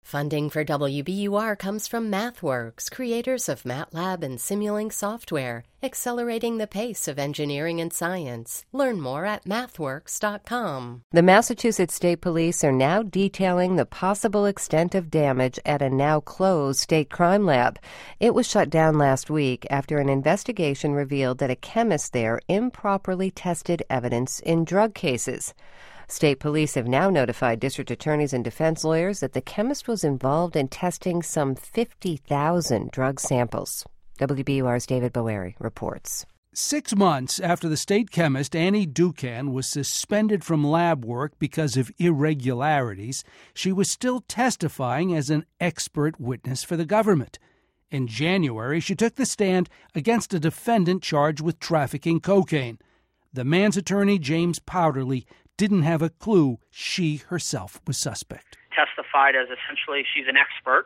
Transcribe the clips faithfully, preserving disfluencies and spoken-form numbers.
Funding for W B U R comes from MathWorks, creators of MATLAB and Simulink software, accelerating the pace of engineering and science. Learn more at mathworks dot com. The Massachusetts State Police are now detailing the possible extent of damage at a now-closed state crime lab. It was shut down last week after an investigation revealed that a chemist there improperly tested evidence in drug cases. State police have now notified district attorneys and defense lawyers that the chemist was involved in testing some fifty thousand drug samples. W B U R's David Boeri reports. Six months after the state chemist Annie Dukan was suspended from lab work because of irregularities, she was still testifying as an expert witness for the government. In January, she took the stand against a defendant charged with trafficking cocaine. The man's attorney, James Powderly, didn't have a clue she herself was suspect. Testified as essentially she's an expert,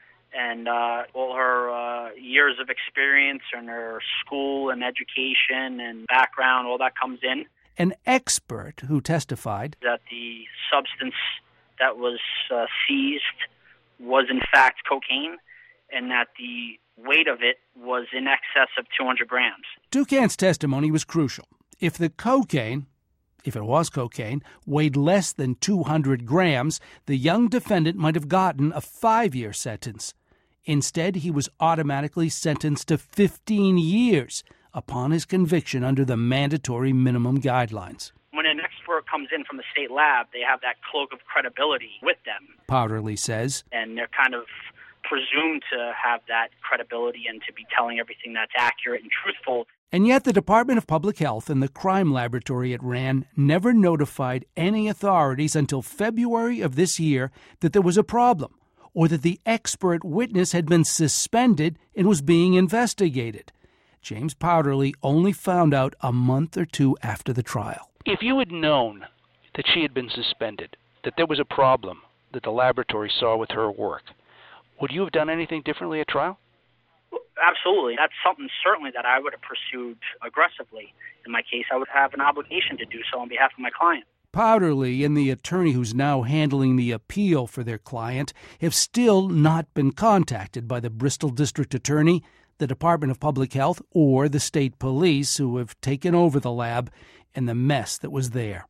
and uh, all her uh, years of experience and her school and education and background, all that comes in. An expert who testified that the substance that was uh, seized was in fact cocaine, and that the weight of it was in excess of two hundred grams. Dukan's testimony was crucial. If the cocaine, if it was cocaine, weighed less than two hundred grams, the young defendant might have gotten a five-year sentence. Instead, he was automatically sentenced to fifteen years upon his conviction under the mandatory minimum guidelines. When an expert comes in from the state lab, they have that cloak of credibility with them, Powderly says. And they're kind of presumed to have that credibility and to be telling everything that's accurate and truthful. And yet the Department of Public Health and the crime laboratory it ran never notified any authorities until February of this year that there was a problem, or that the expert witness had been suspended and was being investigated. James Powderly only found out a month or two after the trial. If you had known that she had been suspended, that there was a problem that the laboratory saw with her work, would you have done anything differently at trial? Absolutely. That's something certainly that I would have pursued aggressively. In my case, I would have an obligation to do so on behalf of my client. Powderly and the attorney who's now handling the appeal for their client have still not been contacted by the Bristol District Attorney, the Department of Public Health, or the state police who have taken over the lab and the mess that was there.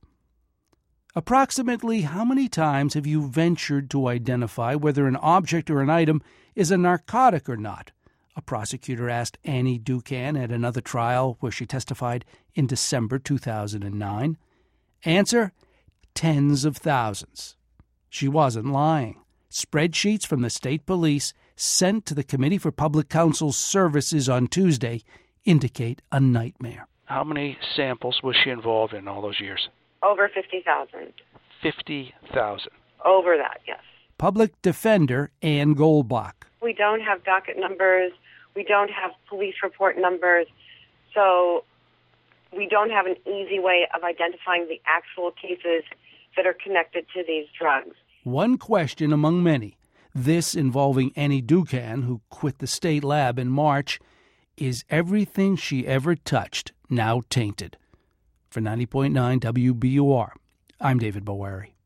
Approximately how many times have you ventured to identify whether an object or an item is a narcotic or not? A prosecutor asked Annie Dukan at another trial where she testified in December two thousand nine. Answer, tens of thousands. She wasn't lying. Spreadsheets from the state police sent to the Committee for Public Counsel's Services on Tuesday indicate a nightmare. How many samples was she involved in all those years? Over fifty thousand. fifty thousand. Over that, yes. Public Defender Ann Goldbach. We don't have docket numbers. We don't have police report numbers. So we don't have an easy way of identifying the actual cases that are connected to these drugs. One question among many, this involving Annie Dukan, who quit the state lab in March, is everything she ever touched now tainted? For ninety point nine W B U R, I'm David Boeri.